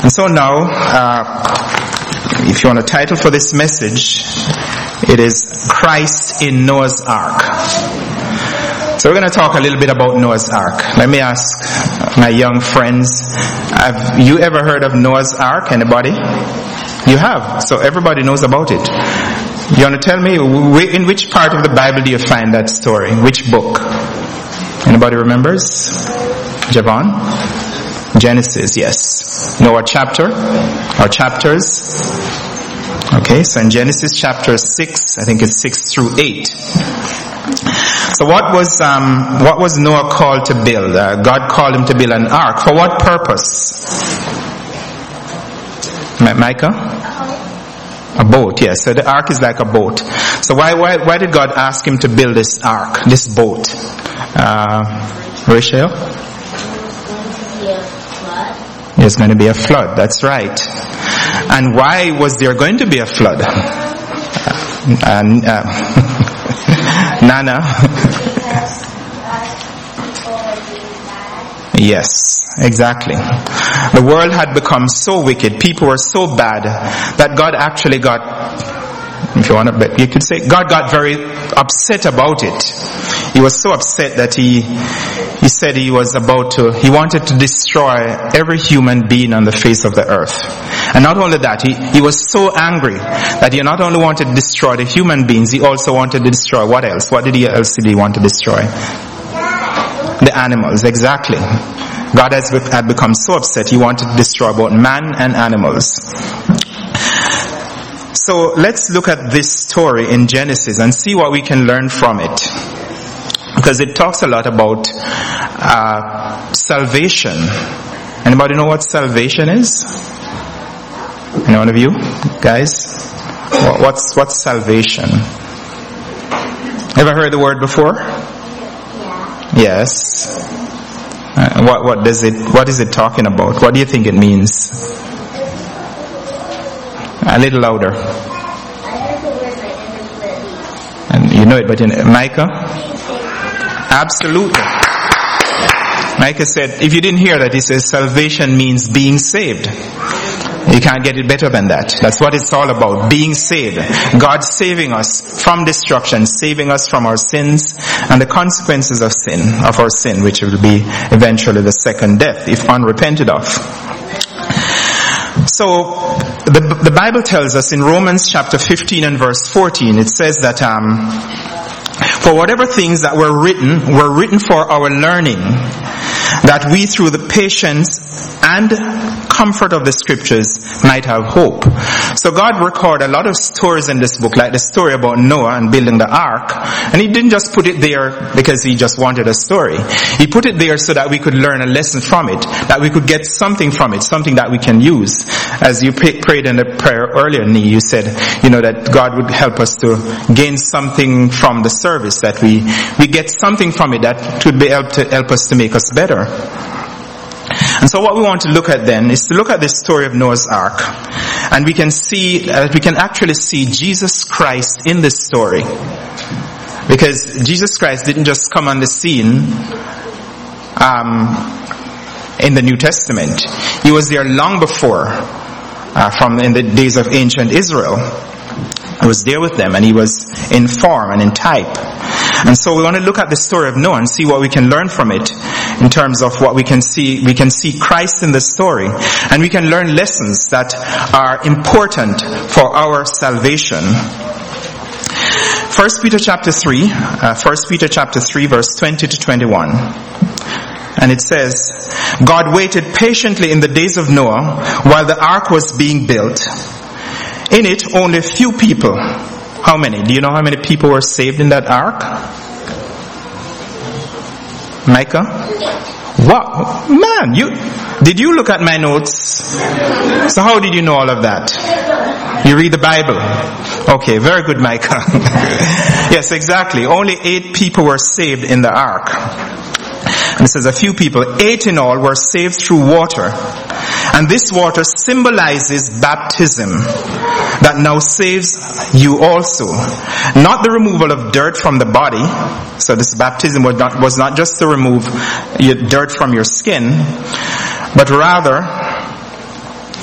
And so now, if you want a title for this message, it is Christ in Noah's Ark. So we're going to talk a little bit about Noah's Ark. Let me ask my young friends, have you ever heard of Noah's Ark? Anybody? You have. So everybody knows about it. You want to tell me, in which part of the Bible do you find that story? Which book? Anybody remembers? Javon? Genesis, yes. Noah chapter or chapters. Okay, so in Genesis chapter 6, I think it's 6 through 8. So what was Noah called to build? God called him to build an ark. For what purpose? Micah? A boat, yes. So the ark is like a boat. So why did God ask him to build this ark, this boat? Rachel? There's going to be a flood, that's right. And why was there going to be a flood? Nana? Yes, exactly. The world had become so wicked, people were so bad, that God actually got, if you want to bet, you could say, God got very upset about it. He was so upset that he said he wanted to destroy every human being on the face of the earth. And not only that, he was so angry that he not only wanted to destroy the human beings, he also wanted to destroy what else? What else did he want to destroy? The animals, exactly. God had become so upset, he wanted to destroy both man and animals. So let's look at this story in Genesis and see what we can learn from it. Because it talks a lot about salvation. Anybody know what salvation is? Any one of you guys? What's salvation? Ever heard the word before? Yes. What is it talking about? What do you think it means? A little louder. And you know it, but Micah? Absolutely. Micah said, if you didn't hear that, he says salvation means being saved. You can't get it better than that. That's what it's all about, being saved. God saving us from destruction, saving us from our sins and the consequences of our sin, which will be eventually the second death, if unrepented of. So, the Bible tells us in Romans chapter 15 and verse 14, it says that, for whatever things that were written for our learning, that we through the patience and comfort of the scriptures might have hope. So God recorded a lot of stories in this book, like the story about Noah and building the ark. And he didn't just put it there because he just wanted a story. He put it there so that we could learn a lesson from it, that we could get something from it, something that we can use. As you prayed in the prayer earlier, Nee, you said, that God would help us to gain something from the service, that we get something from it that would be able to help us to make us better. And so what we want to look at then is to look at the story of Noah's Ark. And we can actually see Jesus Christ in this story. Because Jesus Christ didn't just come on the scene in the New Testament. He was there long before, in the days of ancient Israel. He was there with them, and he was in form and in type. And so we want to look at the story of Noah and see what we can learn from it in terms of what we can see. We can see Christ in the story, and we can learn lessons that are important for our salvation. 1 Peter chapter 3 verse 20 to 21. And it says, God waited patiently in the days of Noah while the ark was being built. In it, only a few people. How many? Do you know how many people were saved in that ark? Micah? Wow. Man, did you look at my notes? So how did you know all of that? You read the Bible. Okay, very good, Micah. Yes, exactly. Only 8 people were saved in the ark. And it says a few people, 8 in all, were saved through water. And this water symbolizes baptism that now saves you also. Not the removal of dirt from the body. So this baptism was not just to remove dirt from your skin, but rather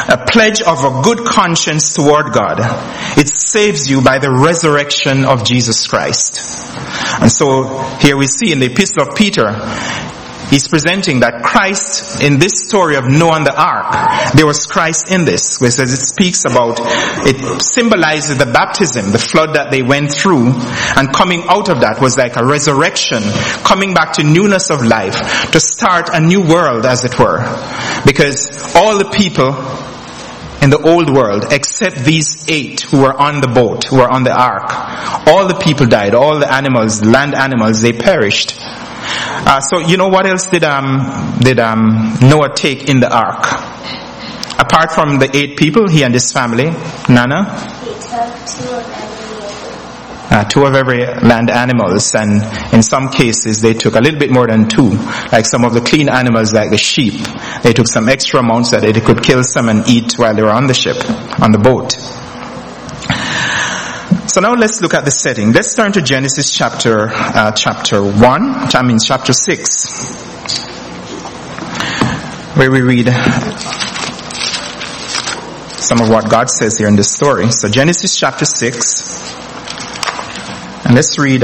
a pledge of a good conscience toward God. It saves you by the resurrection of Jesus Christ. And so here we see in the Epistle of Peter, he's presenting that Christ, in this story of Noah and the ark, there was Christ in this, which as it speaks about, it symbolizes the baptism, the flood that they went through, and coming out of that was like a resurrection, coming back to newness of life, to start a new world, as it were. Because all the people in the old world, except these 8 who were on the boat, who were on the ark, all the people died, all the animals, land animals, they perished. So you know what else did Noah take in the ark? Apart from the 8 people, he and his family, Nana? He took 2 of every land animals, and in some cases they took a little bit more than 2. Like some of the clean animals, like the sheep, they took some extra amounts that they could kill some and eat while they were on the ship, on the boat. So now let's look at the setting. Let's turn to Genesis chapter 6, where we read some of what God says here in this story. So Genesis chapter 6, and let's read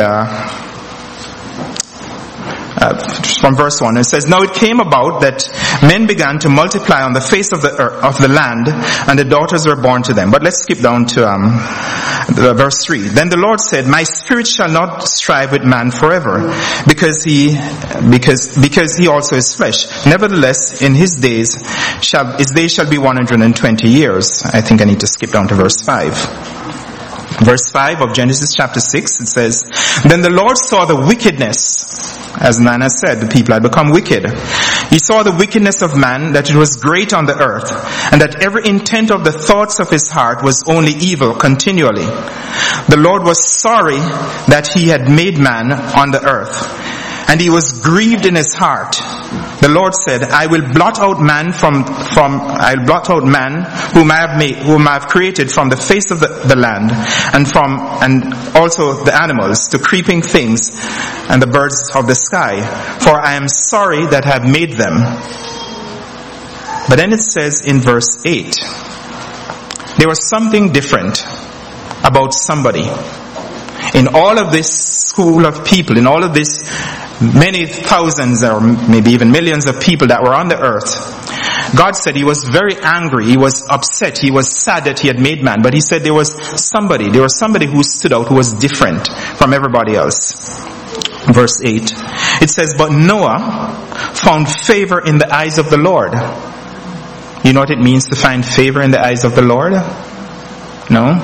from verse 1. It says, "Now it came about that men began to multiply on the face of the land, and the daughters were born to them." But let's skip down to verse 3. "Then the Lord said, My spirit shall not strive with man forever, because he also is flesh. Nevertheless, in his days shall be 120 years." I think I need to skip down to verse 5. Verse 5 of Genesis chapter 6, it says, "Then the Lord saw the wickedness," as Nana said, the people had become wicked. "He saw the wickedness of man, that it was great on the earth, and that every intent of the thoughts of his heart was only evil continually. The Lord was sorry that he had made man on the earth, and he was grieved in his heart. The Lord said, I will blot out man whom I have created from the face of the land, and also the animals, the creeping things, and the birds of the sky, for I am sorry that I have made them." But then it says in verse 8, there was something different about somebody. In all of this school of people, in all of this many thousands or maybe even millions of people that were on the earth, God said he was very angry, he was upset, he was sad that he had made man, but he said there was somebody who stood out, who was different from everybody else. Verse 8, it says, "But Noah found favor in the eyes of the Lord." You know what it means to find favor in the eyes of the Lord? No?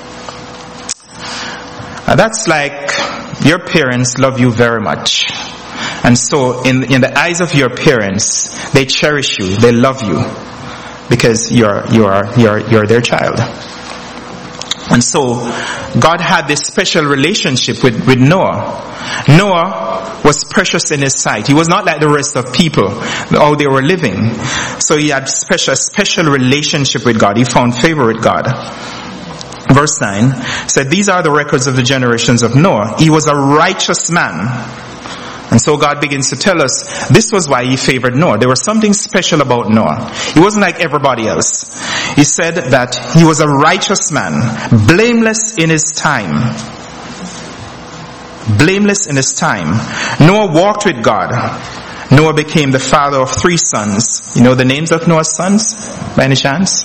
That's like your parents love you very much. And so in the eyes of your parents, they cherish you, they love you, because you're their child. And so God had this special relationship with Noah. Noah was precious in his sight. He was not like the rest of people, how they were living. So he had special relationship with God. He found favor with God. Verse 9 said, "These are the records of the generations of Noah. He was a righteous man." And so God begins to tell us this was why he favored Noah. There was something special about Noah. He wasn't like everybody else. He said that he was a righteous man, blameless in his time. Blameless in his time. Noah walked with God. Noah became the father of 3 sons. You know the names of Noah's sons, by any chance?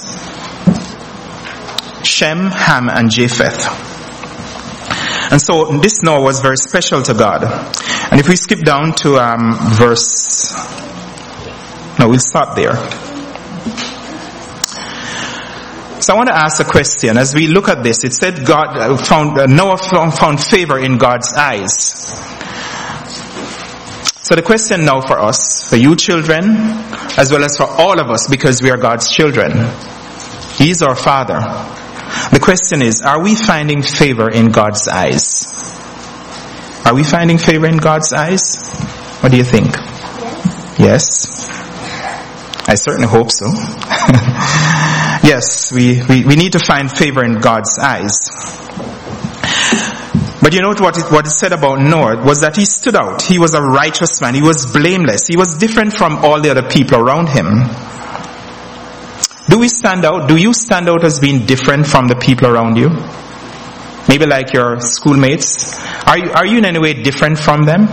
Shem, Ham, and Japheth. And so this Noah was very special to God. And if we skip down to we'll stop there. So I want to ask a question. As we look at this, it said Noah found favor in God's eyes. So the question now for us, for you children, as well as for all of us, because we are God's children, He is our Father. The question is, are we finding favor in God's eyes? Are we finding favor in God's eyes? What do you think? Yes? I certainly hope so. Yes, we need to find favor in God's eyes. But you know what it said about Noah was that he stood out. He was a righteous man. He was blameless. He was different from all the other people around him. Do we stand out? Do you stand out as being different from the people around you? Maybe like your schoolmates. Are you in any way different from them?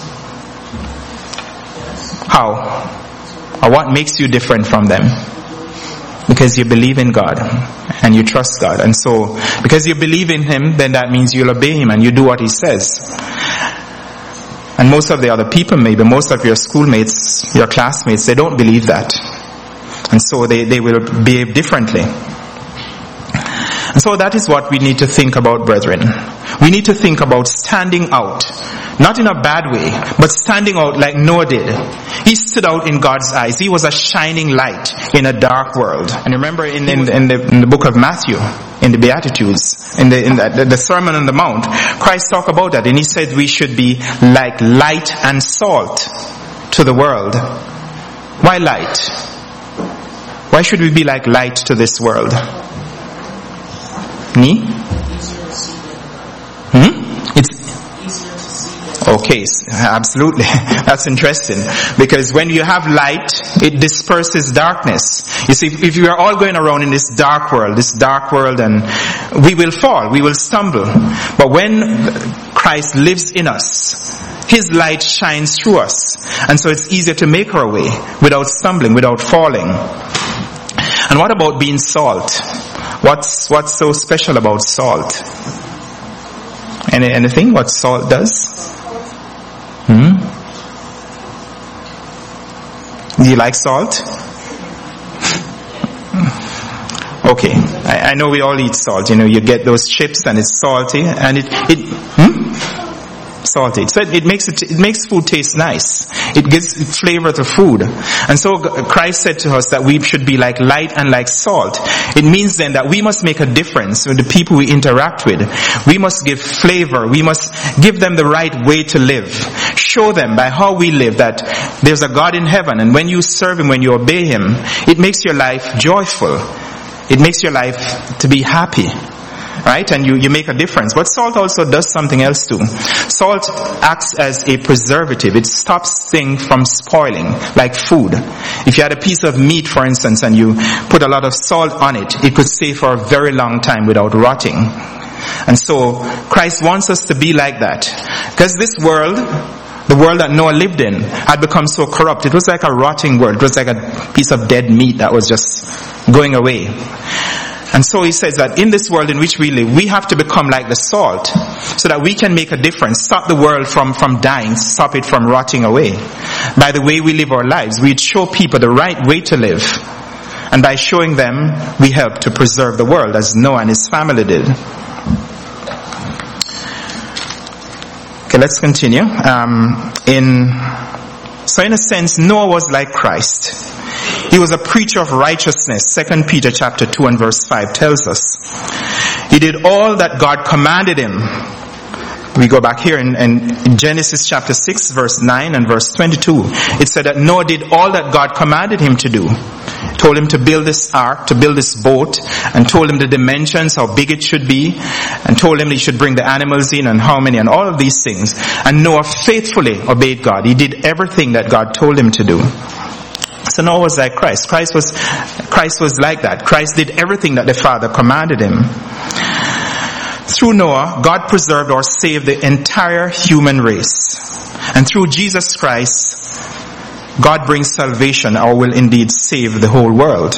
How? Or what makes you different from them? Because you believe in God and you trust God. And so, because you believe in Him, then that means you'll obey Him and you do what He says. And most of the other people, maybe most of your schoolmates, your classmates, they don't believe that. And so they will behave differently. And so that is what we need to think about, brethren. We need to think about standing out. Not in a bad way, but standing out like Noah did. He stood out in God's eyes. He was a shining light in a dark world. And remember in the book of Matthew, in the Beatitudes, in the Sermon on the Mount, Christ talked about that. And He said we should be like light and salt to the world. Why light? Why should we be like light to this world? Me? Okay, absolutely. That's interesting. Because when you have light, it disperses darkness. You see, if we are all going around in this dark world, and we will fall, we will stumble. But when Christ lives in us, His light shines through us. And so it's easier to make our way without stumbling, without falling. And what about being salt? What's so special about salt? Anything what salt does? Do you like salt? Okay, I know we all eat salt. You get those chips and it's salty, and salty. So it makes food taste nice. It gives flavor to food. And so Christ said to us that we should be like light and like salt. It means then that we must make a difference with the people we interact with. We must give flavor. We must give them the right way to live. Show them by how we live that there's a God in heaven, and when you serve Him, when you obey Him, it makes your life joyful. It makes your life to be happy. Right? And you make a difference. But salt also does something else too. Salt acts as a preservative. It stops things from spoiling, like food. If you had a piece of meat, for instance, and you put a lot of salt on it, it could stay for a very long time without rotting. And so Christ wants us to be like that. Because this world, the world that Noah lived in, had become so corrupt. It was like a rotting world. It was like a piece of dead meat that was just going away. And so He says that in this world in which we live, we have to become like the salt so that we can make a difference, stop the world from dying, stop it from rotting away. By the way we live our lives, we show people the right way to live. And by showing them, we help to preserve the world as Noah and his family did. Okay, let's continue. So in a sense, Noah was like Christ. He was a preacher of righteousness. 2 Peter chapter 2 and verse 5 tells us. He did all that God commanded him. We go back here in Genesis chapter 6 verse 9 and verse 22. It said that Noah did all that God commanded him to do. Told him to build this ark, to build this boat, and told him the dimensions, how big it should be, and told him he should bring the animals in and how many, and all of these things. And Noah faithfully obeyed God. He did everything that God told him to do. So Noah was like Christ. Christ was like that. Christ did everything that the Father commanded him. Through Noah, God preserved or saved the entire human race. And through Jesus Christ, God brings salvation or will indeed save the whole world.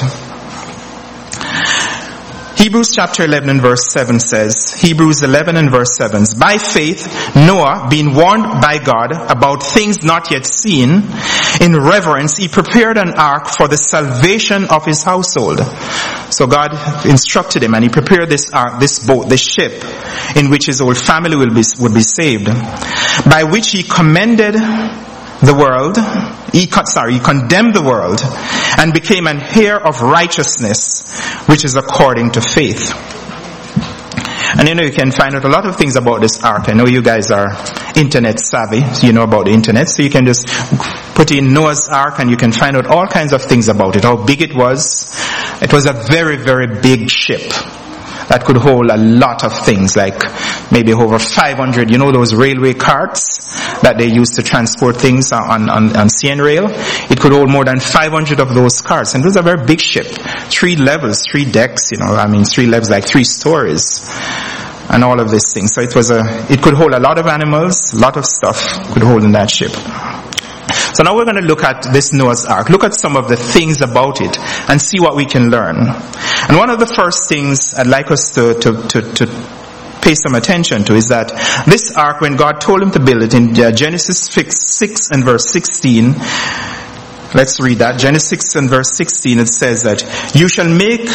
Hebrews chapter 11 and verse 7 says, Hebrews 11 and verse 7, by faith Noah, being warned by God about things not yet seen, in reverence he prepared an ark for the salvation of his household. So God instructed him and he prepared this ark, this boat, this ship, in which his whole family would be saved, by which he commended the world, he condemned the world and became an heir of righteousness, which is according to faith. And you can find out a lot of things about this ark. I know you guys are internet savvy, so you know about the internet, so you can just put in Noah's ark and you can find out all kinds of things about it, how big it was. It was a very, very big ship that could hold a lot of things, like maybe over 500, those railway carts that they used to transport things on CN Rail. It could hold more than 500 of those carts, and it was a very big ship. 3 levels, 3 decks, 3 levels, like 3 stories. And all of these things. So it could hold a lot of animals, a lot of stuff could hold in that ship. So now we're going to look at this Noah's Ark. Look at some of the things about it and see what we can learn. And one of the first things I'd like us to pay some attention to is that this ark, when God told him to build it in Genesis 6 and verse 16, let's read that. Genesis 6 and verse 16, it says that you shall make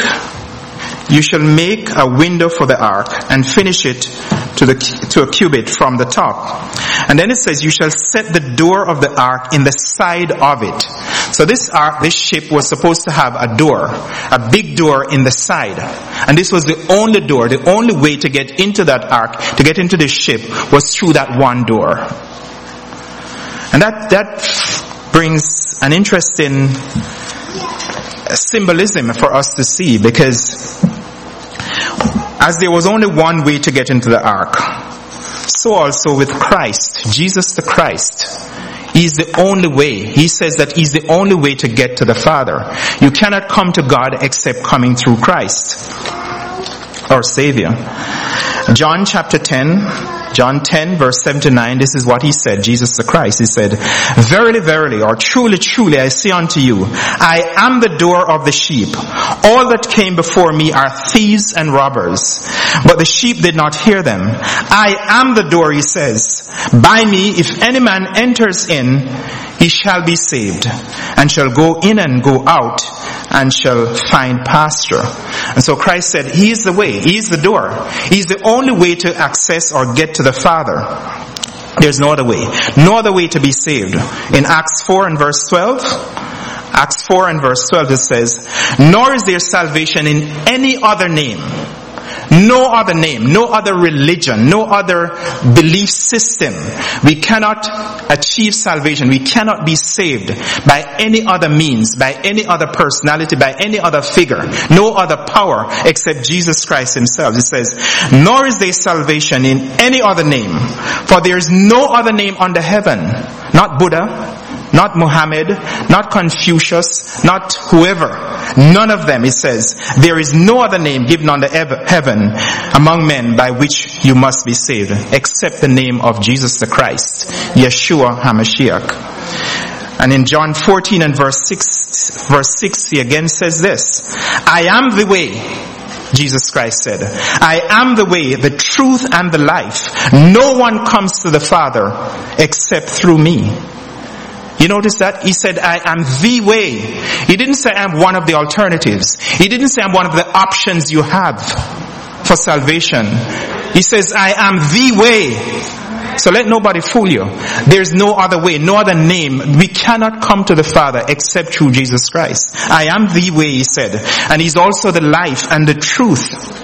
a window for the ark and finish it to a cubit from the top. And then it says you shall set the door of the ark in the side of it. So this ship was supposed to have a door, a big door in the side. And this was the only door, the only way to get into that ark, to get into the ship, was through that one door. And that brings an interesting symbolism for us to see, because as there was only one way to get into the ark, so also with Christ, Jesus the Christ, He's the only way. He says that He's the only way to get to the Father. You cannot come to God except coming through Christ, our Savior. John 10 verse 7 to 9, this is what he said, Jesus the Christ. He said, verily, verily, or truly, truly, I say unto you, I am the door of the sheep. All that came before me are thieves and robbers, but the sheep did not hear them. I am the door, he says. By me, if any man enters in, he shall be saved, and shall go in and go out, and shall find pasture. And so Christ said, He is the way, He is the door. He is the only way to access or get to the Father. There's no other way. No other way to be saved. In Acts 4 and verse 12, it says, nor is there salvation in any other name. No other name, no other religion, no other belief system. We cannot achieve salvation. We cannot be saved by any other means, by any other personality, by any other figure, no other power except Jesus Christ Himself. It says, nor is there salvation in any other name, for there is no other name under heaven. Not Buddha, not Muhammad, not Confucius, not whoever. None of them, it says, there is no other name given under heaven among men by which you must be saved, except the name of Jesus the Christ, Yeshua HaMashiach. And in John 14 and verse 6, he again says this, I am the way, Jesus Christ said, I am the way, the truth, and the life. No one comes to the Father except through me. You notice that? He said, I am the way. He didn't say I'm one of the alternatives. He didn't say I'm one of the options you have for salvation. He says, I am the way. So let nobody fool you. There's no other way, no other name. We cannot come to the Father except through Jesus Christ. I am the way, he said. And He's also the life and the truth.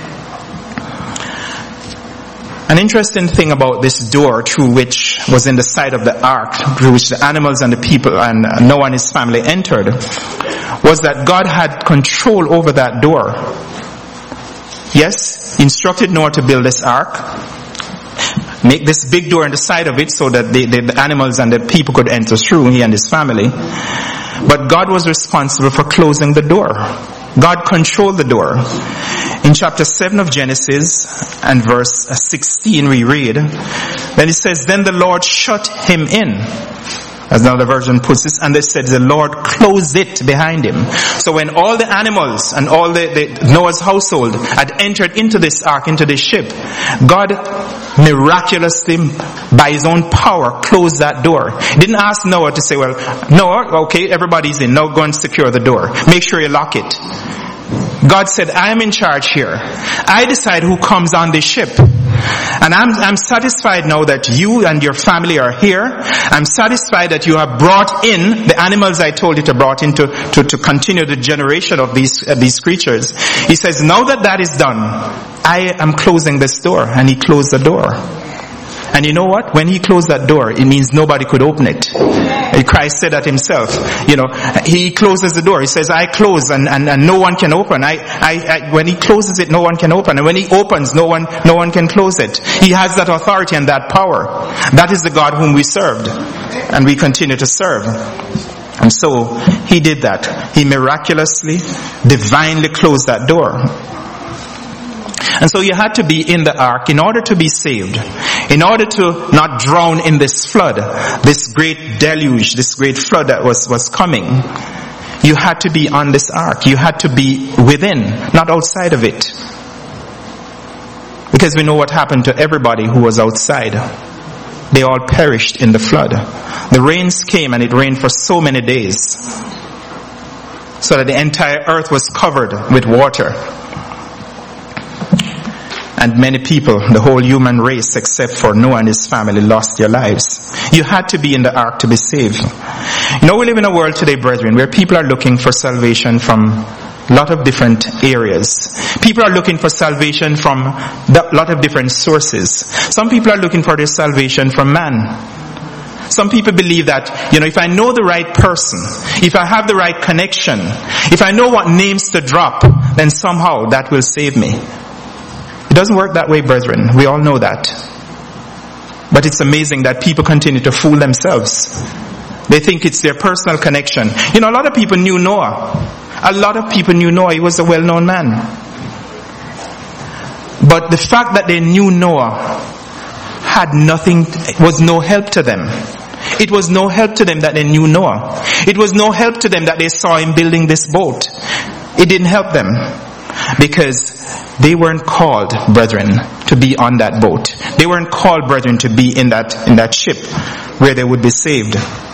An interesting thing about this door, through which was in the side of the ark, through which the animals and the people and Noah and his family entered, was that God had control over that door. Yes, He instructed Noah to build this ark, make this big door in the side of it so that the animals and the people could enter through, he and his family. But God was responsible for closing the door. God controlled the door. In chapter 7 of Genesis and verse 16 we read, then it says, then the Lord shut him in. As another version puts it, and they said the Lord closed it behind him. So when all the animals and all the Noah's household had entered into this ark, into this ship, God miraculously, by His own power, closed that door. He didn't ask Noah to say, well, Noah, okay, everybody's in, now go and secure the door. Make sure you lock it. God said, I am in charge here. I decide who comes on this ship. And I'm satisfied now that you and your family are here. I'm satisfied that you have brought in the animals I told you to brought in to continue the generation of these creatures. He says, now that is done, I am closing this door. And He closed the door. And you know what? When He closed that door, it means nobody could open it. Christ said that Himself. He closes the door. He says, I close and no one can open. When He closes it, no one can open. And when He opens, no one can close it. He has that authority and that power. That is the God whom we served. And we continue to serve. And so he did that. He miraculously, divinely closed that door. And so you had to be in the ark in order to be saved. In order to not drown in this flood, this great deluge, this great flood that was coming. You had to be on this ark. You had to be within, not outside of it. Because we know what happened to everybody who was outside. They all perished in the flood. The rains came and it rained for so many days. So that the entire earth was covered with water. And many people, the whole human race except for Noah and his family, lost their lives. You had to be in the ark to be saved. You know, we live in a world today, brethren, where people are looking for salvation from a lot of different areas. People are looking for salvation from a lot of different sources. Some people are looking for their salvation from man. Some people believe that, if I know the right person, if I have the right connection, if I know what names to drop, then somehow that will save me. It doesn't work that way, brethren. We all know that. But it's amazing that people continue to fool themselves. They think it's their personal connection. A lot of people knew Noah. A lot of people knew Noah. He was a well-known man. But the fact that they knew Noah was no help to them. It was no help to them that they knew Noah. It was no help to them that they saw him building this boat. It didn't help them. Because they weren't called, brethren, to be on that boat. They weren't called, brethren, to be in that ship where they would be saved.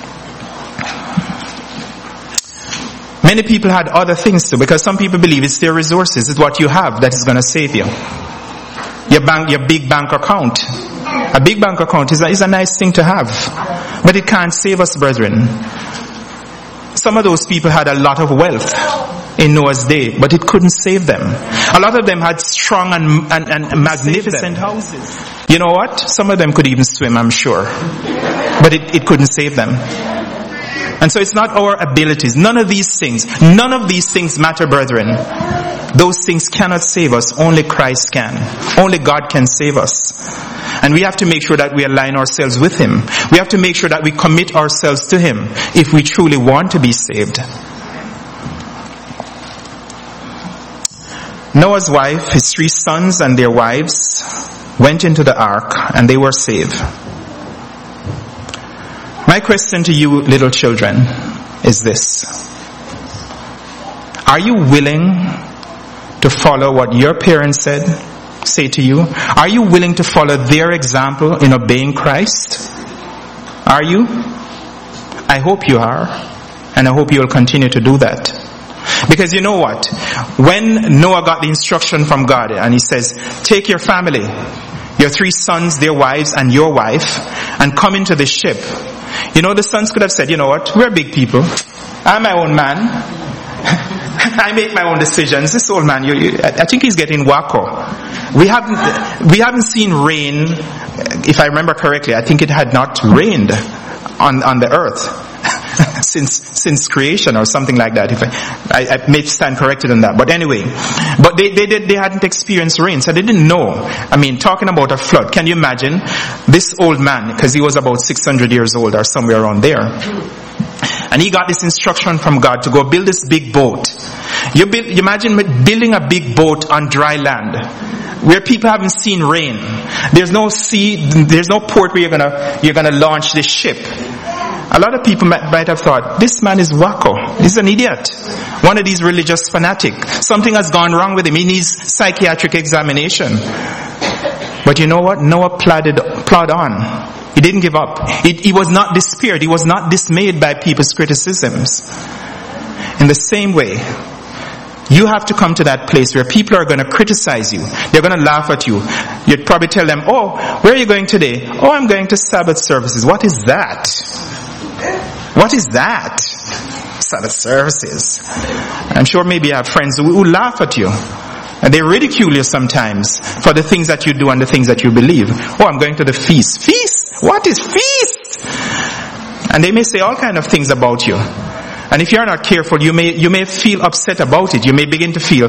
Many people had other things too, because some people believe it's their resources, it's what you have that is going to save you. Your big bank account. A big bank account is a nice thing to have, but it can't save us, brethren. Some of those people had a lot of wealth in Noah's day, but it couldn't save them. A lot of them had strong and magnificent houses. You know what? Some of them could even swim, I'm sure. But it couldn't save them. And so it's not our abilities. None of these things matter, brethren. Those things cannot save us. Only Christ can. Only God can save us. And we have to make sure that we align ourselves with Him. We have to make sure that we commit ourselves to Him if we truly want to be saved. Noah's wife, his 3 sons and their wives went into the ark and they were saved. My question to you, little children, is this. Are you willing to follow what your parents say to you? Are you willing to follow their example in obeying Christ? Are you? I hope you are. And I hope you will continue to do that. Because you know what? When Noah got the instruction from God and he says, take your family, your 3 sons, their wives, and your wife, and come into the ship. The sons could have said, you know what? We're big people. I'm my own man. I make my own decisions. This old man, I think he's getting wacko. We haven't seen rain. If I remember correctly, I think it had not rained on the earth since creation or something like that. If I may stand corrected on that. But anyway, but they hadn't experienced rain, so they didn't know. I mean, talking about a flood, can you imagine this old man, because he was about 600 years old or somewhere around there. And he got this instruction from God to go build this big boat. You imagine building a big boat on dry land where people haven't seen rain. There's no sea, there's no port where you're gonna launch this ship. A lot of people might have thought, this man is wacko. He's an idiot. One of these religious fanatics. Something has gone wrong with him. He needs psychiatric examination. But you know what? Noah plowed on. He didn't give up. He was not despaired. He was not dismayed by people's criticisms. In the same way, you have to come to that place where people are going to criticize you. They're going to laugh at you. You'd probably tell them, oh, where are you going today? Oh, I'm going to Sabbath services. What is that? What is that? Sabbath services. I'm sure maybe you have friends who laugh at you. And they ridicule you sometimes for the things that you do and the things that you believe. Oh, I'm going to the feast. Feast? What is feast? And they may say all kinds of things about you. And if you're not careful, you may feel upset about it. You may begin to feel,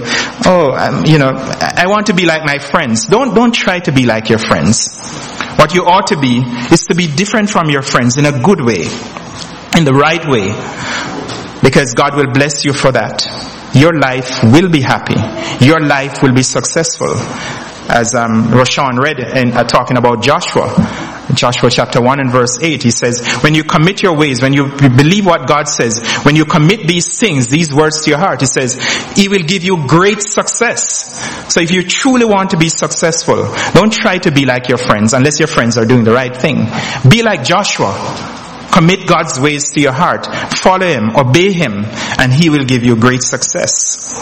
I want to be like my friends. Don't try to be like your friends. What you ought to be is to be different from your friends in a good way. in the right way, because God will bless you for that. Your life will be happy. Your life will be successful. As Roshan read in talking about Joshua chapter 1 and verse 8, he says, when you commit your ways, when you believe what God says, when you commit these things, these words to your heart, he says, he will give you great success. So if you truly want to be successful, don't try to be like your friends, unless your friends are doing the right thing. Be like Joshua. Commit God's ways to your heart. Follow him, obey him, and he will give you great success.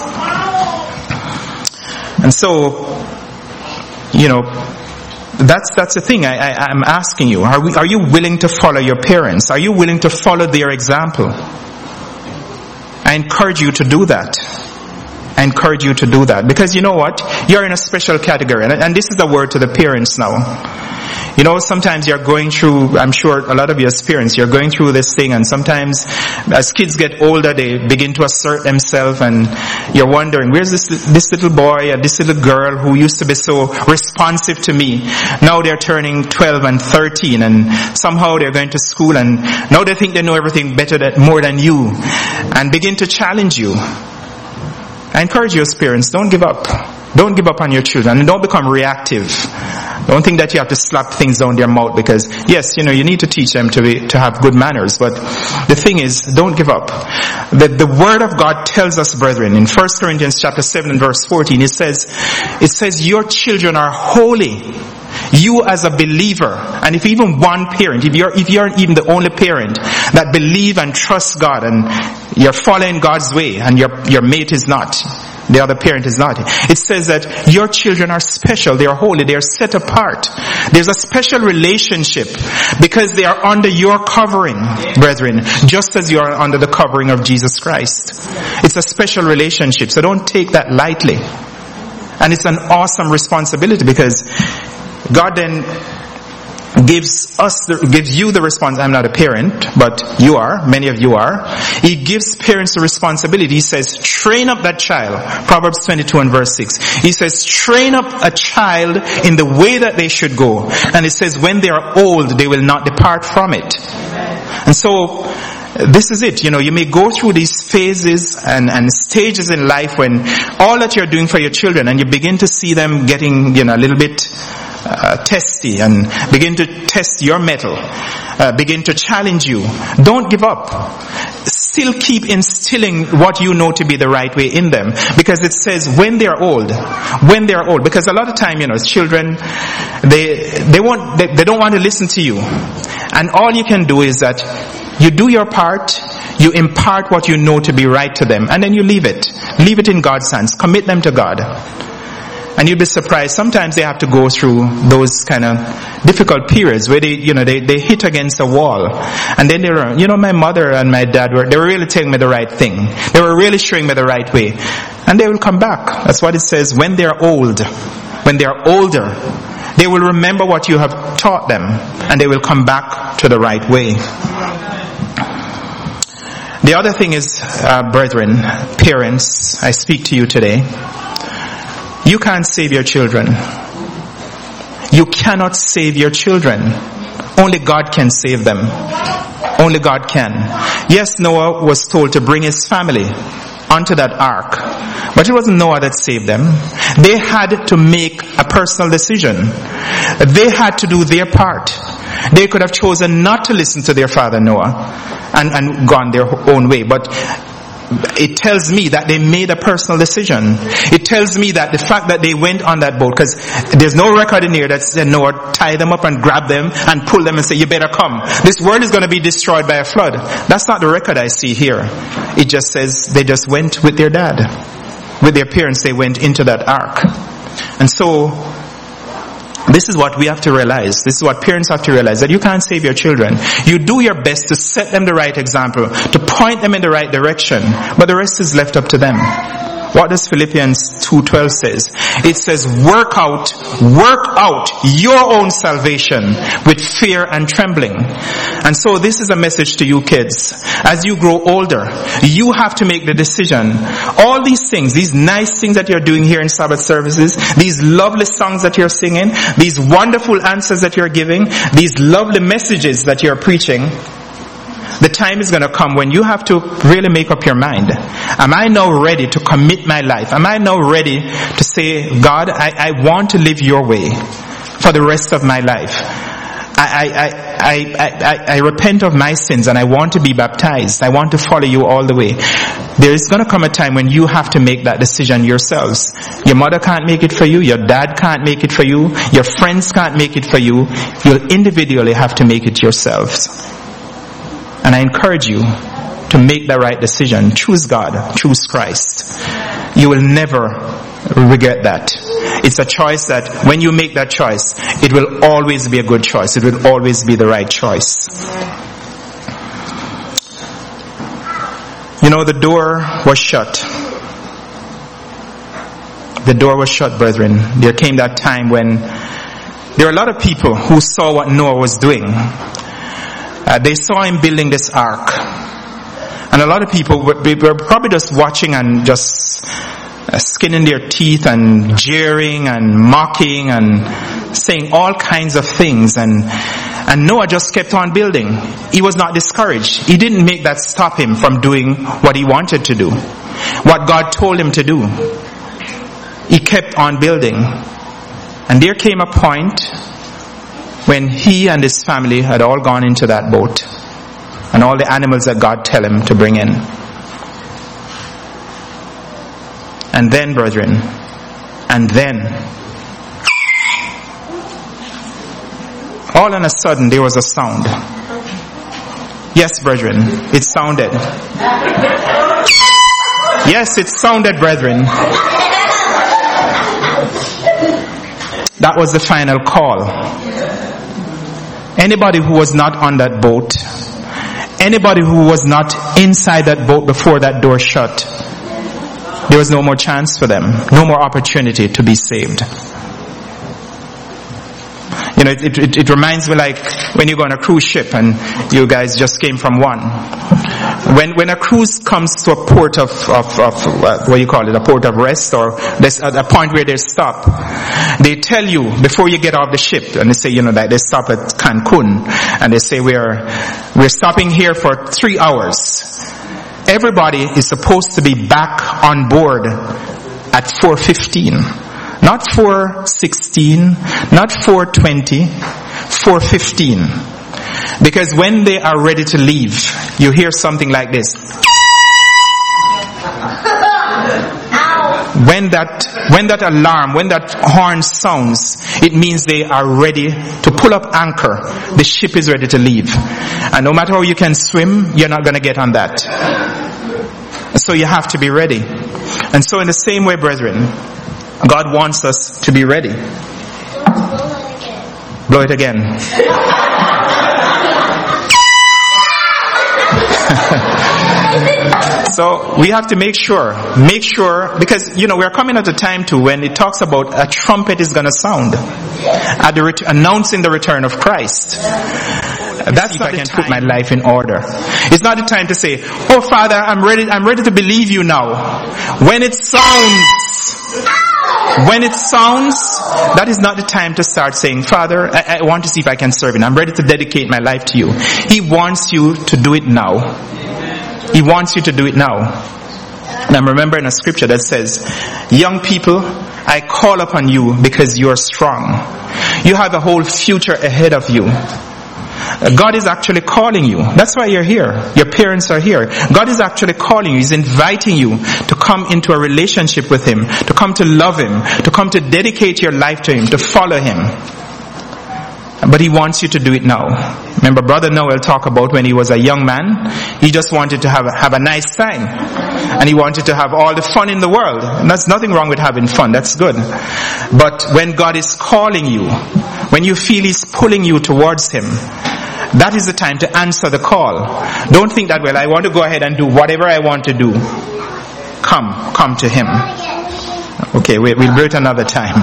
And so, that's the thing I'm asking you. Are you willing to follow your parents? Are you willing to follow their example? I encourage you to do that. Because you know what? You're in a special category. And this is the word to the parents now. Sometimes you're going through, I'm sure a lot of you experience, you're going through this thing, and sometimes as kids get older, they begin to assert themselves, and you're wondering, where's this little boy or this little girl who used to be so responsive to me? Now they're turning 12 and 13, and somehow they're going to school, and now they think they know everything more than you, and begin to challenge you. I encourage you as parents, don't give up. Don't give up on your children, and don't become reactive. Don't think that you have to slap things down their mouth, because yes, you need to teach them to have good manners, but the thing is, don't give up. The word of God tells us, brethren, in 1 Corinthians chapter 7 and verse 14, it says your children are holy. You as a believer, and if even one parent, if you're even the only parent that believe and trust God, and you're following God's way, and your mate is not, the other parent is not, it says that your children are special, they are holy, they are set apart. There's a special relationship because they are under your covering, brethren, just as you are under the covering of Jesus Christ. It's a special relationship, so don't take that lightly. And it's an awesome responsibility, because God then gives you the response. I'm not a parent, but you are. Many of you are. He gives parents the responsibility. He says, train up that child. Proverbs 22 and verse 6. He says, train up a child in the way that they should go. And it says, when they are old, they will not depart from it. And so, this is it. You may go through these phases and stages in life when all that you're doing for your children, and you begin to see them getting, a little bit testy, and begin to test your mettle, begin to challenge you. Don't give up. Still keep instilling what you know to be the right way in them, because it says when they are old, because a lot of time, children, they don't want to listen to you, and all you can do is that you do your part, you impart what you know to be right to them, and then you leave it in God's hands. Commit them to God. And you'll be surprised. Sometimes they have to go through those kind of difficult periods where they hit against a wall. And then they learn, my mother and my dad they were really telling me the right thing. They were really showing me the right way. And they will come back. That's what it says. When they are old, when they are older, they will remember what you have taught them, and they will come back to the right way. The other thing is, brethren, parents, I speak to you today. You can't save your children. You cannot save your children. Only God can save them. Only God can. Yes, Noah was told to bring his family onto that ark, but it wasn't Noah that saved them. They had to make a personal decision. They had to do their part. They could have chosen not to listen to their father Noah and gone their own way, but it tells me that they made a personal decision. It tells me that the fact that they went on that boat, because there's no record in here that said Noah tie them up and grab them and pull them and say, you better come. This world is going to be destroyed by a flood. That's not the record I see here. It just says they just went with their dad. With their parents, they went into that ark. And so, this is what we have to realize. This is what parents have to realize, that you can't save your children. You do your best to set them the right example, to point them in the right direction, but the rest is left up to them. What does Philippians 2:12 says? It says, work out your own salvation with fear and trembling. And so this is a message to you kids. As you grow older, you have to make the decision. All these things, these nice things that you're doing here in Sabbath services, these lovely songs that you're singing, these wonderful answers that you're giving, these lovely messages that you're preaching, The time is going to come when you have to really make up your mind. Am I now ready to commit my life? Am I now ready to say, God, I want to live your way for the rest of my life. I repent of my sins and I want to be baptized. I want to follow you all the way. There is going to come a time when you have to make that decision yourselves. Your mother can't make it for you. Your dad can't make it for you. Your friends can't make it for you. You'll individually have to make it yourselves. And I encourage you to make the right decision. Choose God. Choose Christ. You will never regret that. It's a choice that when you make that choice, it will always be a good choice. It will always be the right choice. You know, the door was shut. The door was shut, brethren. There came that time when there were a lot of people who saw what Noah was doing. They saw him building this ark. And a lot of people were probably just watching and just skinning their teeth and jeering and mocking and saying all kinds of things. And Noah just kept on building. He was not discouraged. He didn't make that stop him from doing what he wanted to do, what God told him to do. He kept on building. And there came a point when he and his family had all gone into that boat and all the animals that God tell him to bring in. And then, brethren, all on a sudden there was a sound. Yes, brethren, it sounded. Yes, it sounded, brethren. That was the final call. Anybody who was not on that boat, anybody who was not inside that boat before that door shut, there was no more chance for them, no more opportunity to be saved. You know, it reminds me like when you go on a cruise ship and you guys just came from one. When a cruise comes to a port of what do you call it, a port of rest, or there's a point where they stop, they tell you before you get off the ship, and they say, you know, that they stop at Cancun, and they say we're stopping here for 3 hours. Everybody is supposed to be back on board at 4:15. Not 4:16, not 4:20, 4:15. Because when they are ready to leave, you hear something like this. When that alarm, when that horn sounds, it means they are ready to pull up anchor. The ship is ready to leave. And no matter how you can swim, you're not going to get on that. So you have to be ready. And so in the same way, brethren, God wants us to be ready. Blow it again. So we have to make sure, because, you know, we're coming at a time too when it talks about a trumpet is going to sound at announcing the return of Christ. That's not the time to put my life in order. It's not the time to say, oh Father, I'm ready to believe you now. When it sounds, that is not the time to start saying, Father, I want to see if I can serve you. I'm ready to dedicate my life to you. He wants you to do it now. He wants you to do it now. And I'm remembering a scripture that says, young people, I call upon you because you are strong. You have a whole future ahead of you. God is actually calling you. That's why you're here. Your parents are here. God is actually calling you. He's inviting you to come into a relationship with Him, to come to love Him, to come to dedicate your life to Him, to follow Him. But He wants you to do it now. Remember, Brother Noel talked about when he was a young man, he just wanted to have a nice time. And he wanted to have all the fun in the world. And there's nothing wrong with having fun. That's good. But when God is calling you, when you feel He's pulling you towards Him, that is the time to answer the call. Don't think that, well, I want to go ahead and do whatever I want to do. Come to Him. Okay, we'll do it another time.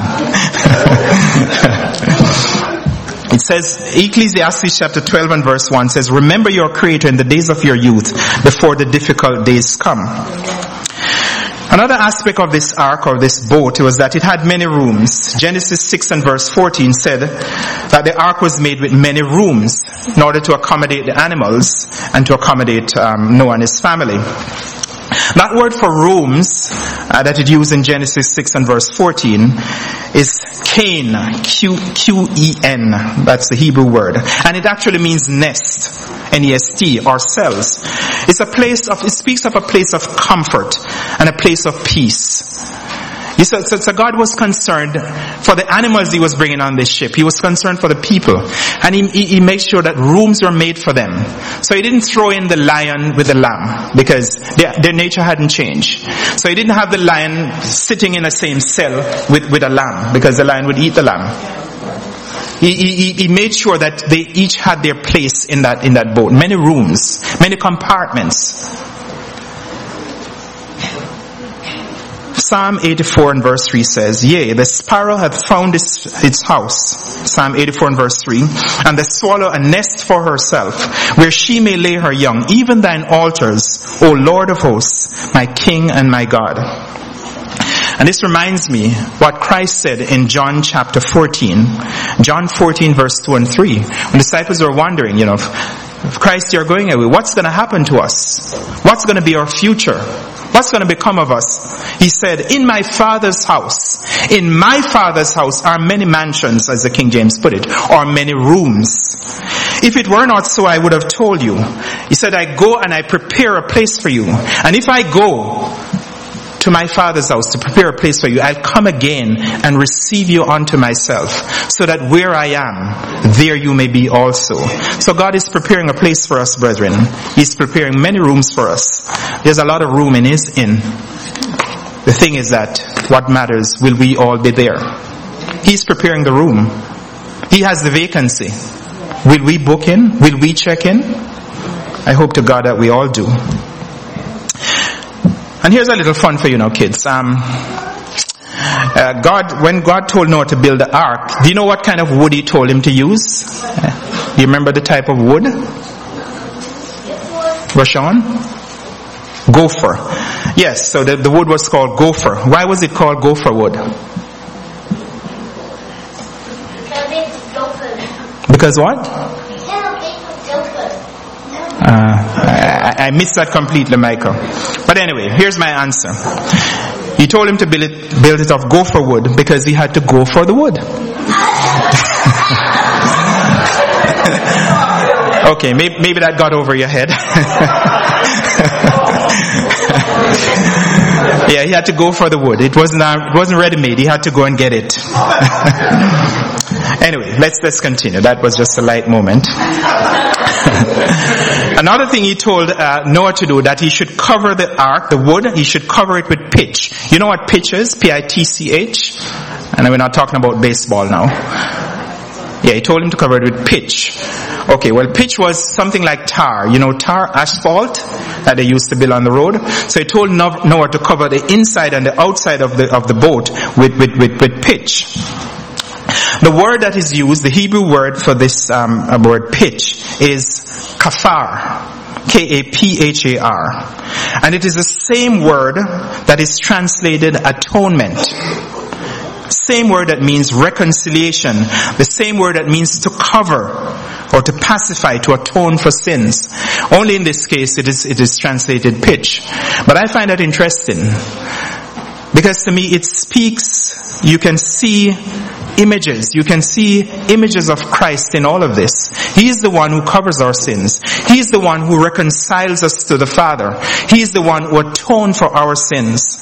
It says, Ecclesiastes chapter 12 and verse 1 says, remember your Creator in the days of your youth, before the difficult days come. Another aspect of this ark or this boat was that it had many rooms. Genesis 6 and verse 14 said that the ark was made with many rooms in order to accommodate the animals and to accommodate Noah and his family. That word for rooms that it used in Genesis 6 and verse 14 is Ken, Q-E-N. That's the Hebrew word. And it actually means nest, N-E-S-T, or cells. It speaks of a place of comfort and a place of peace. So God was concerned for the animals he was bringing on this ship. He was concerned for the people. And he made sure that rooms were made for them. So he didn't throw in the lion with the lamb because their nature hadn't changed. So he didn't have the lion sitting in the same cell with a lamb because the lion would eat the lamb. He made sure that they each had their place in that boat. Many rooms, many compartments. Psalm 84 and verse 3 says, Yea, the sparrow hath found its house. Psalm 84 and verse 3. And the swallow a nest for herself, where she may lay her young. Even thine altars, O Lord of hosts, my King and my God. And this reminds me what Christ said in John chapter 14. John 14 verse 2 and 3. When the disciples were wondering, if Christ, you're going away, what's going to happen to us? What's going to be our future? What's going to become of us? He said, in my Father's house are many mansions, as the King James put it, or many rooms. If it were not so, I would have told you. He said, I go and I prepare a place for you. And if I go to my Father's house to prepare a place for you, I'll come again and receive you unto myself, so that where I am, there you may be also. So God is preparing a place for us, brethren. He's preparing many rooms for us. There's a lot of room in His inn. The thing is that what matters, will we all be there? He's preparing the room. He has the vacancy. Will we book in? Will we check in? I hope to God that we all do. And here's a little fun for you now, kids. When God told Noah to build the ark, do you know what kind of wood He told him to use? You remember the type of wood? Rashawn? Gopher. Yes, so the wood was called gopher. Why was it called gopher wood? Because what? I missed that completely, Michael. But anyway, here's my answer. He told him to build it of gopher wood because he had to go for the wood. Okay, maybe that got over your head. Yeah, he had to go for the wood. It wasn't ready-made. He had to go and get it. Anyway, let's continue. That was just a light moment. Another thing he told Noah to do, that he should cover the ark, the wood, he should cover it with pitch. You know what pitch is? P-I-T-C-H? And we're not talking about baseball now. Yeah, he told him to cover it with pitch. Okay, well, pitch was something like tar. You know, tar, asphalt, that they used to build on the road. So he told Noah to cover the inside and the outside of the boat with pitch. The word that is used, the Hebrew word for this word pitch, is kafar. K-A-P-H-A-R. And it is the same word that is translated atonement. Same word that means reconciliation. The same word that means to cover or to pacify, to atone for sins. Only in this case it is translated pitch. But I find that interesting, because to me it speaks, you can see images of Christ in all of this. He is the one who covers our sins. He is the one who reconciles us to the Father. He is the one who atoned for our sins.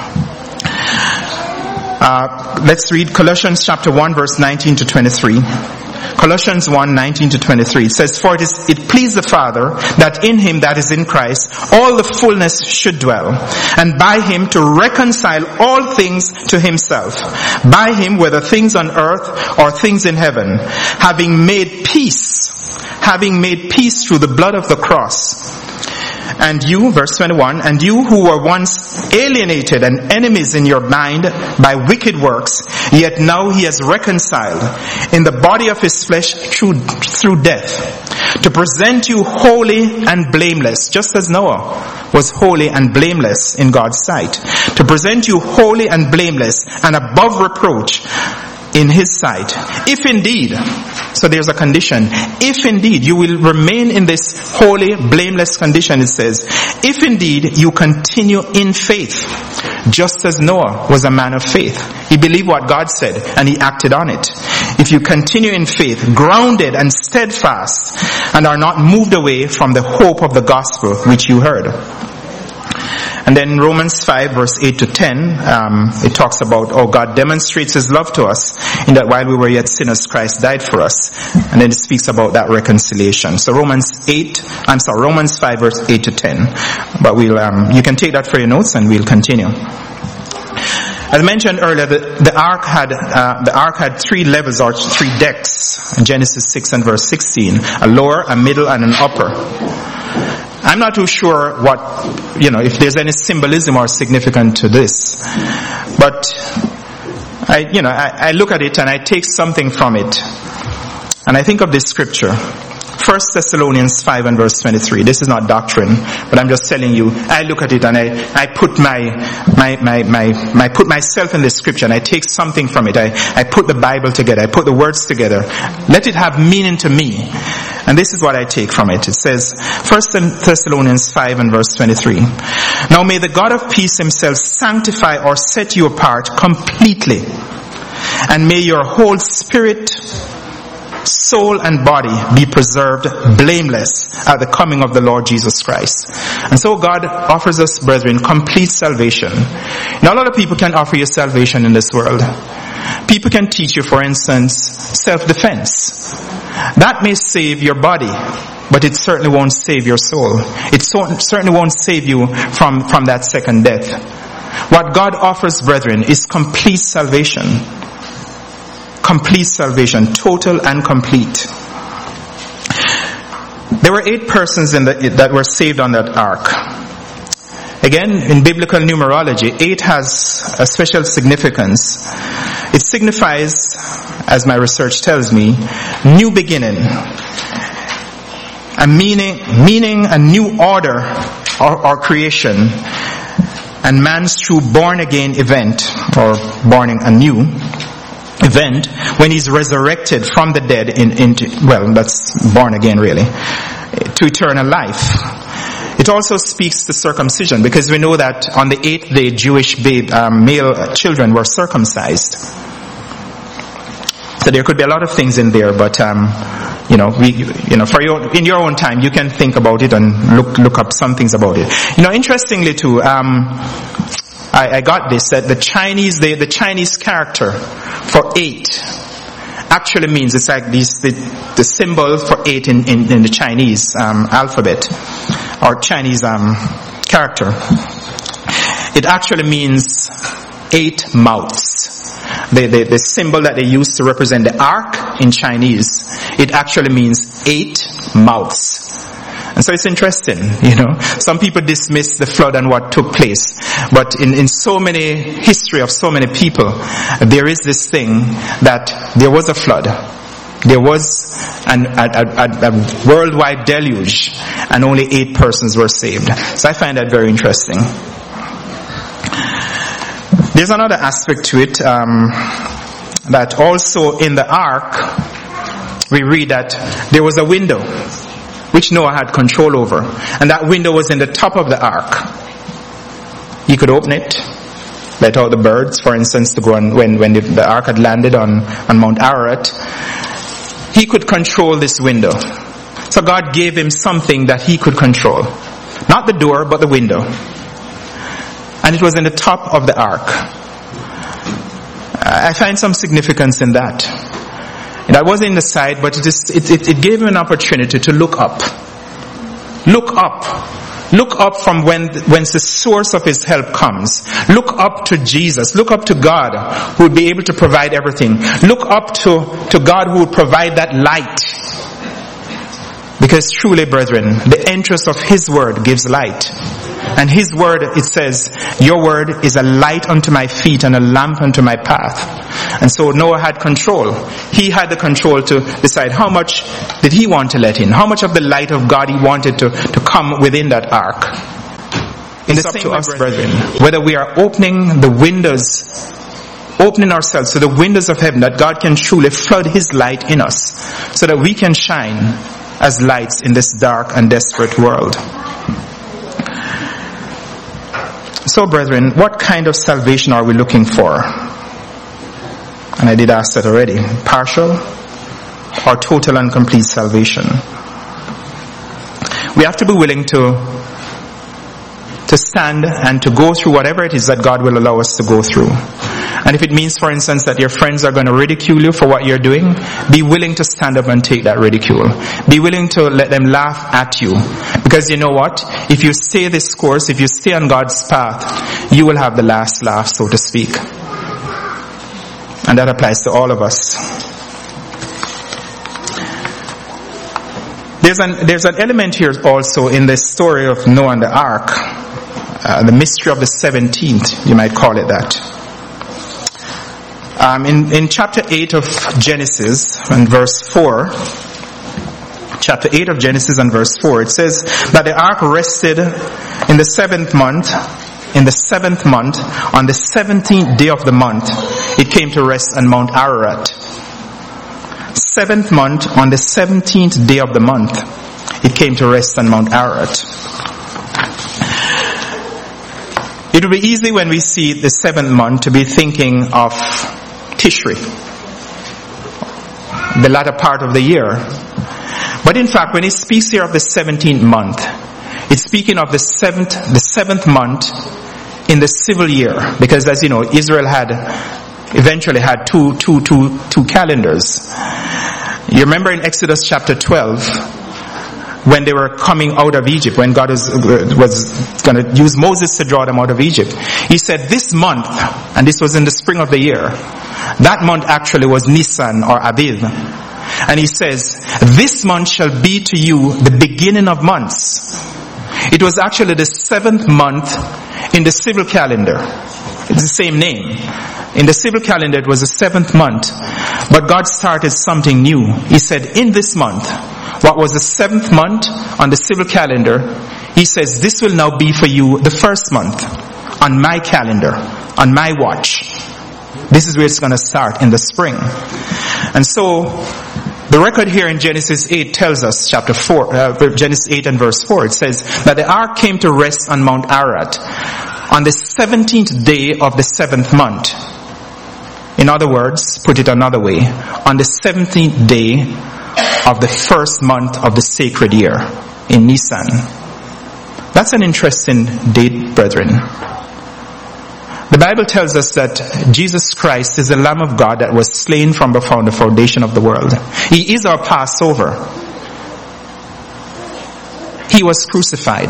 Let's read Colossians chapter 1 verse 19 to 23. Colossians 1, 19 to 23. It says, For it pleased the Father that in Him, that is in Christ, all the fullness should dwell, and by Him to reconcile all things to Himself. By Him, whether things on earth or things in heaven, having made peace through the blood of the cross. And you, verse 21, and you who were once alienated and enemies in your mind by wicked works, yet now He has reconciled in the body of His flesh through death, to present you holy and blameless, just as Noah was holy and blameless in God's sight. To present you holy and blameless and above reproach in his sight. If indeed, so there's a condition, if indeed you will remain in this holy, blameless condition, it says, if indeed you continue in faith, just as Noah was a man of faith. He believed what God said and he acted on it. If you continue in faith, grounded and steadfast, and are not moved away from the hope of the gospel which you heard. And then Romans 5 verse 8 to 10, it talks about how God demonstrates his love to us in that while we were yet sinners, Christ died for us. And then it speaks about that reconciliation. So Romans 5 verse 8 to 10. But you can take that for your notes and we'll continue. As I mentioned earlier, the ark had 3 levels or 3 decks in Genesis 6 and verse 16. A lower, a middle, and an upper. I'm not too sure if there's any symbolism or significance to this. But I look at it and I take something from it. And I think of this scripture. 1 Thessalonians 5 and verse 23. This is not doctrine, but I'm just telling you, I look at it and I put put myself in the scripture and I take something from it. I put the Bible together. I put the words together. Let it have meaning to me. And this is what I take from it. It says, 1 Thessalonians 5 and verse 23. Now may the God of peace himself sanctify or set you apart completely. And may your whole spirit, soul and body be preserved blameless at the coming of the Lord Jesus Christ. And so God offers us, brethren, complete salvation. Now a lot of people can offer you salvation in this world. People can teach you, for instance, self-defense. That may save your body, but it certainly won't save your soul. It certainly won't save you from that second death. What God offers, brethren, is complete salvation. Complete salvation, total and complete. There were 8 persons that were saved on that ark. Again, in biblical numerology, 8 has a special significance. It signifies, as my research tells me, new beginning, a meaning a new order or creation, and man's true born again event, or born anew event, when he's resurrected from the dead that's born again really, to eternal life. It also speaks to circumcision, because we know that on the 8th day Jewish male children were circumcised. So there could be a lot of things in there, but in your own time you can think about it and look up some things about it. Interestingly too, I got this, that the Chinese character for 8 actually means, it's like the symbol for 8 in the Chinese alphabet or Chinese character. It actually means 8 mouths. The symbol that they use to represent the ark in Chinese, it actually means 8 mouths. And so it's interesting, Some people dismiss the flood and what took place. But in so many history of so many people, there is this thing that there was a flood. There was a worldwide deluge, and only 8 persons were saved. So I find that very interesting. There's another aspect to it, that also in the ark, we read that there was a window which Noah had control over. And that window was in the top of the ark. He could open it, let out the birds, for instance, to go on when the ark had landed on Mount Ararat. He could control this window. So God gave him something that he could control. Not the door, but the window. And it was in the top of the ark. I find some significance in that. That wasn't in the side, but it gave him an opportunity to look up. Look up. Look up from whence the source of his help comes. Look up to Jesus. Look up to God, who will be able to provide everything. Look up to God, who will provide that light. Because truly, brethren, the entrance of his word gives light. And his word, it says, your word is a light unto my feet and a lamp unto my path. And so Noah had control. He had the control to decide how much did he want to let in, how much of the light of God he wanted to come within that ark. It's up to us, brethren, whether we are opening ourselves to the windows of heaven, that God can truly flood his light in us so that we can shine as lights in this dark and desperate world. So, brethren, what kind of salvation are we looking for? And I did ask that already. Partial or total and complete salvation? We have to be willing to stand and to go through whatever it is that God will allow us to go through. And if it means, for instance, that your friends are going to ridicule you for what you're doing, be willing to stand up and take that ridicule. Be willing to let them laugh at you. Because you know what? If you stay this course, if you stay on God's path, you will have the last laugh, so to speak. And that applies to all of us. There's an element here also in the story of Noah and the ark. The mystery of the 17th, you might call it that. In chapter 8 of Genesis and verse 4, chapter 8 of Genesis and verse 4, it says that the ark rested in the 7th month, on the 17th day of the month, it came to rest on Mount Ararat. 7th month, on the 17th day of the month, it came to rest on Mount Ararat. It will be easy when we see the 7th month to be thinking of Tishri, the latter part of the year. But in fact, when it speaks here of the 17th month, it's speaking of the seventh month in the civil year. Because as you know, Israel eventually had two calendars. You remember in Exodus chapter 12, when they were coming out of Egypt, when God was going to use Moses to draw them out of Egypt, he said this month, and this was in the spring of the year, that month actually was Nisan or Aviv. And he says, this month shall be to you the beginning of months. It was actually the 7th month in the civil calendar. It's the same name. In the civil calendar, it was the 7th month. But God started something new. He said, in this month, what was the 7th month on the civil calendar, he says, this will now be for you the 1st month on my calendar, on my watch. This is where it's going to start, in the spring. And so, the record here in Genesis 8 tells us, Genesis 8 and verse 4, it says that the ark came to rest on Mount Ararat on the 17th day of the 7th month. In other words, put it another way, on the 17th day of the 1st month of the sacred year in Nisan. That's an interesting date, brethren. The Bible tells us that Jesus Christ is the Lamb of God that was slain from before the foundation of the world. He is our Passover. He was crucified.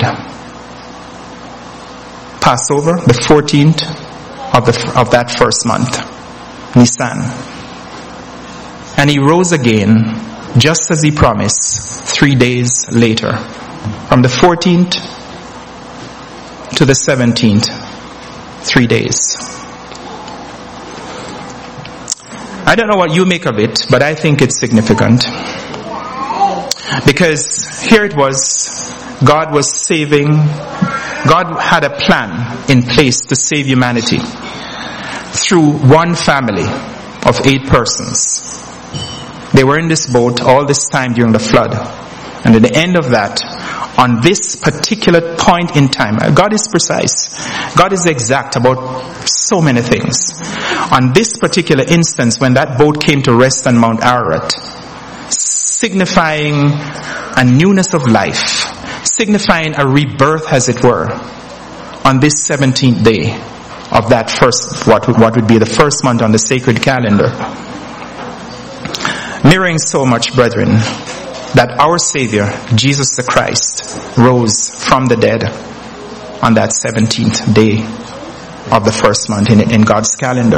Passover, the 14th of that 1st month, Nisan. And he rose again, just as he promised, 3 days later. From the 14th to the 17th, 3 days. I don't know what you make of it, but I think it's significant. Because here it was, God was saving, God had a plan in place to save humanity through one family of 8 persons. They were in this boat all this time during the flood. And at the end of that, on this particular point in time, God is precise. God is exact about so many things. On this particular instance, when that boat came to rest on Mount Ararat, signifying a newness of life, signifying a rebirth as it were, on this 17th day of that what would be the 1st month on the sacred calendar. Mirroring so much, brethren, that our Savior, Jesus the Christ, rose from the dead on that 17th day of the 1st month in God's calendar.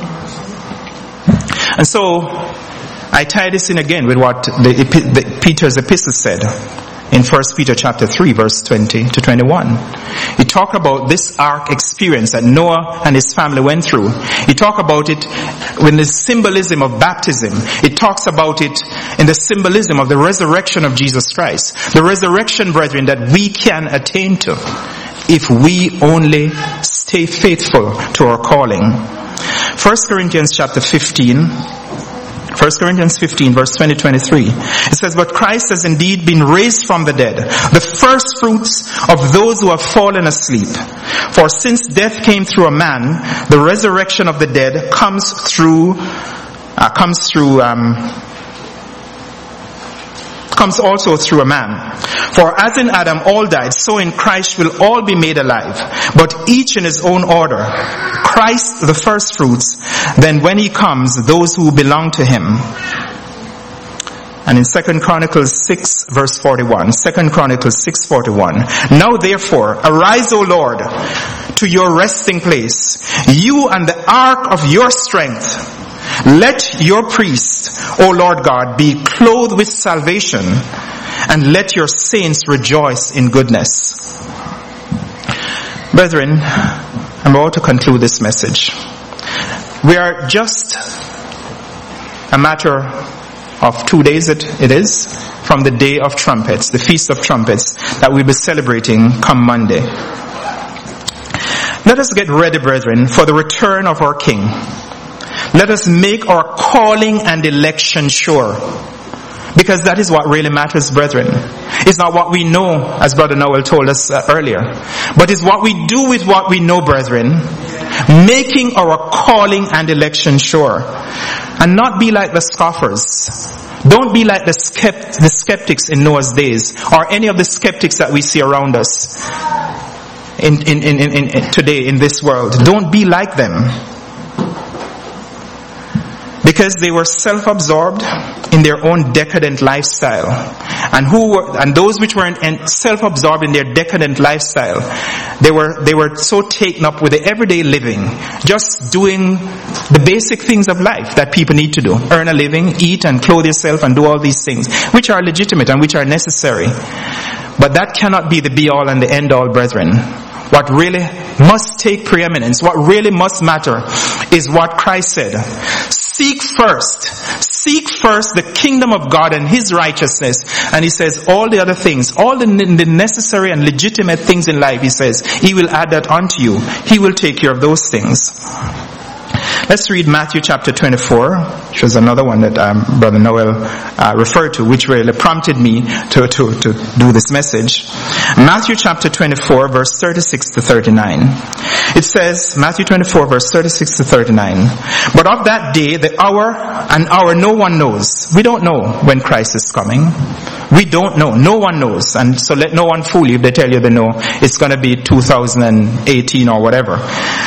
And so, I tie this in again with what Peter's epistle said in 1 Peter chapter 3 verse 20 to 21. He talked about this ark experience that Noah and his family went through. He talked about it in the symbolism of baptism. It talks about it in the symbolism of the resurrection of Jesus Christ. The resurrection, brethren, that we can attain to if we only stay faithful to our calling. 1 Corinthians chapter 15 verse 20-23. It says, but Christ has indeed been raised from the dead, the first fruits of those who have fallen asleep. For since death came through a man, the resurrection of the dead comes also through a man. For as in Adam all died, so in Christ will all be made alive, but each in his own order. Christ the first fruits, then when he comes, those who belong to him. And in 2 Chronicles 6 verse 41, 2 Chronicles 6:41, now therefore, arise, O Lord, to your resting place, you and the ark of your strength. Let your priests, O Lord God, be clothed with salvation, and let your saints rejoice in goodness. Brethren, I'm about to conclude this message. We are just a matter of 2 days it is from the Day of Trumpets, the Feast of Trumpets that we'll be celebrating come Monday. Let us get ready, brethren, for the return of our King. Let us make our calling and election sure. Because that is what really matters, brethren. It's not what we know, as Brother Noel told us earlier. But it's what we do with what we know, brethren. Making our calling and election sure. And not be like the scoffers. Don't be like the skeptics in Noah's days, or any of the skeptics that we see around us in today in this world. Don't be like them. Because they were self-absorbed in their own decadent lifestyle. And those which were self-absorbed in their decadent lifestyle, they were so taken up with the everyday living, just doing the basic things of life that people need to do. Earn a living, eat and clothe yourself and do all these things, which are legitimate and which are necessary. But that cannot be the be-all and the end-all, brethren. What really must take preeminence, what really must matter, is what Christ said. Seek first the kingdom of God and his righteousness. And he says all the other things, all the necessary and legitimate things in life, he says, he will add that onto you. He will take care of those things. Let's read Matthew chapter 24, which was another one that Brother Noel referred to, which really prompted me to do this message. Matthew chapter 24, verse 36 to 39. It says, Matthew 24, verse 36 to 39, but of that day, the hour no one knows. We don't know when Christ is coming. We don't know. No one knows. And so let no one fool you if they tell you they know it's going to be 2018 or whatever.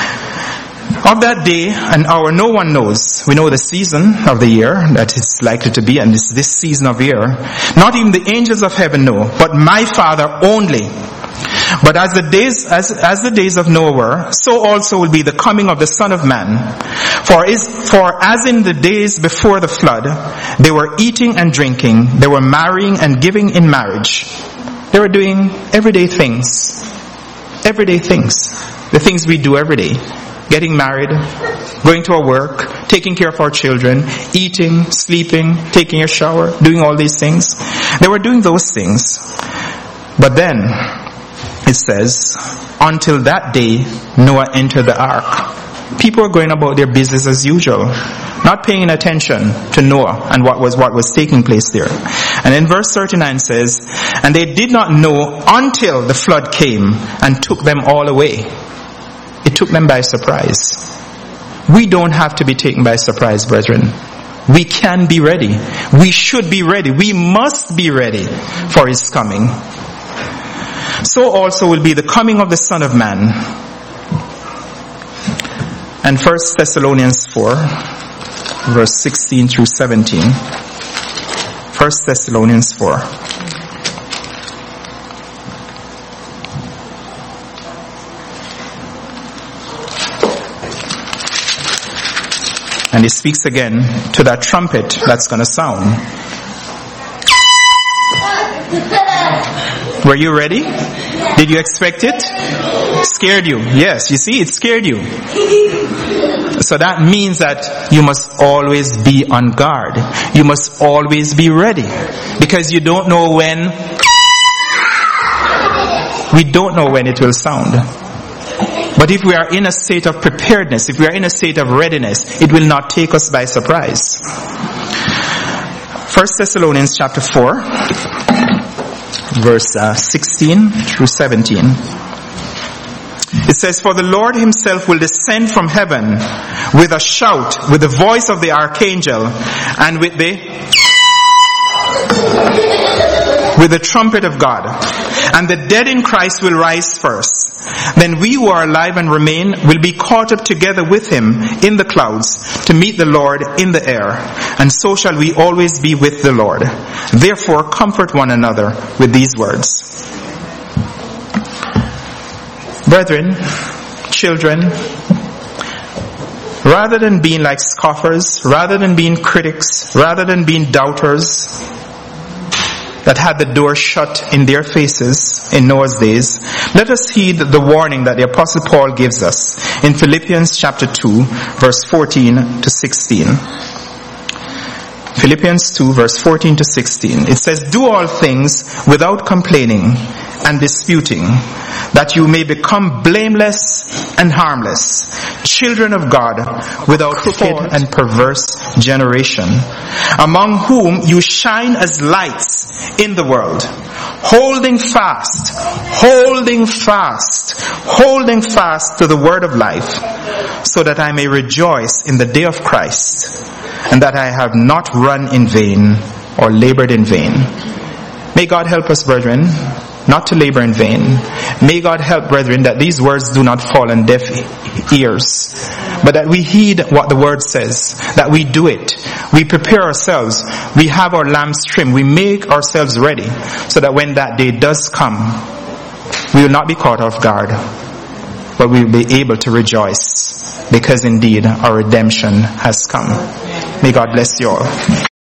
Of that day and hour no one knows. We know the season of the year that it's likely to be, and it's this season of year. Not even the angels of heaven know, but my Father only. But as the days of Noah were, so also will be the coming of the Son of Man. For as in the days before the flood, they were eating and drinking, they were marrying and giving in marriage. They were doing everyday things. Everyday things. The things we do every day. Getting married, going to our work, taking care of our children, eating, sleeping, taking a shower, doing all these things. They were doing those things. But then, it says, until that day, Noah entered the ark. People were going about their business as usual, not paying attention to Noah and what was taking place there. And in verse 39 says, and they did not know until the flood came and took them all away. It took them by surprise. We don't have to be taken by surprise, brethren. We can be ready. We should be ready. We must be ready for his coming. So also will be the coming of the Son of Man. And 1 Thessalonians 4, verse 16 through 17. 1 Thessalonians 4. And he speaks again to that trumpet that's going to sound. Were you ready? Did you expect it? Scared you. Yes, you see, it scared you. So that means that you must always be on guard. You must always be ready. Because you don't know when. We don't know when it will sound. But if we are in a state of preparedness, if we are in a state of readiness, it will not take us by surprise. 1 Thessalonians chapter 4, verse 16 through 17. It says, "For the Lord himself will descend from heaven with a shout, with the voice of the archangel, and with the trumpet of God. And the dead in Christ will rise first. Then we who are alive and remain will be caught up together with him in the clouds to meet the Lord in the air. And so shall we always be with the Lord. Therefore comfort one another with these words." Brethren, children, rather than being like scoffers, rather than being critics, rather than being doubters, that had the door shut in their faces in Noah's days, let us heed the warning that the Apostle Paul gives us in Philippians chapter 2, verse 14 to 16. Philippians 2, verse 14 to 16. It says, "Do all things without complaining and disputing, that you may become blameless and harmless, children of God, without crooked and perverse generation, among whom you shine as lights in the world, holding fast to the word of life, so that I may rejoice in the day of Christ, and that I have not run in vain or labored in vain." May God help us, brethren, not to labor in vain. May God help, brethren, that these words do not fall on deaf ears, but that we heed what the word says, that we do it. We prepare ourselves. We have our lamps trimmed. We make ourselves ready so that when that day does come, we will not be caught off guard, but we will be able to rejoice, because indeed our redemption has come. May God bless you all.